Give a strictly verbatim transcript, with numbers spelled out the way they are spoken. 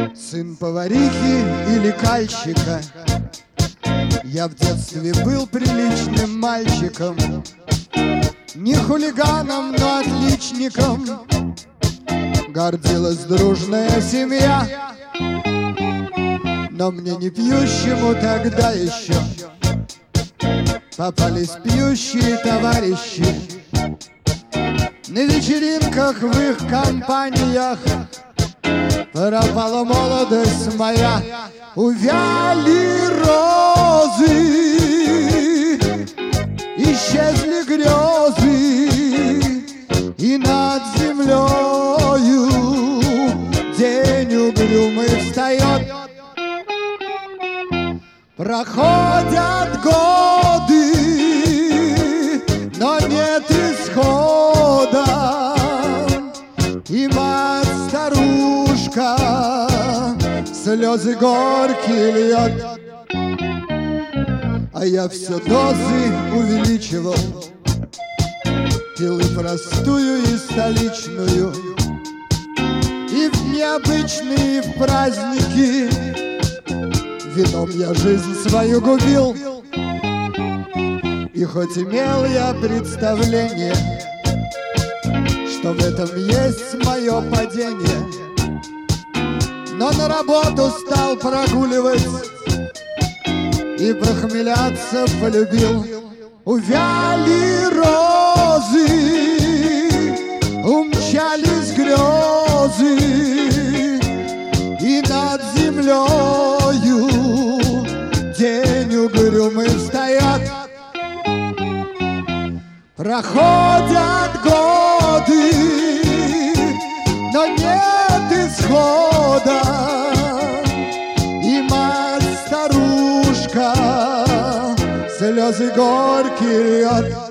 Сын поварихи или кальщика, я в детстве был приличным мальчиком, не хулиганом, но отличником. Гордилась дружная семья, но мне не пьющему тогда еще попались пьющие товарищи. На вечеринках в их компаниях пропала молодость моя. Увяли розы, исчезли грезы, и над землею день угрюмый встает. Проходят годы, но нет исхода, и мать-старушка слезы горькие льет. А я все дозы увеличивал, пил и простую, и столичную, и в необычные в праздники вином я жизнь свою губил. И хоть имел я представление, что в этом есть мое падение, но на работу стал прогуливать и похмеляться полюбил. Увяли розы, умчались грезы, и над землею день угрюмый встает. Проходят годы, но нет исхода, и мать-старушка слезы горькие льет.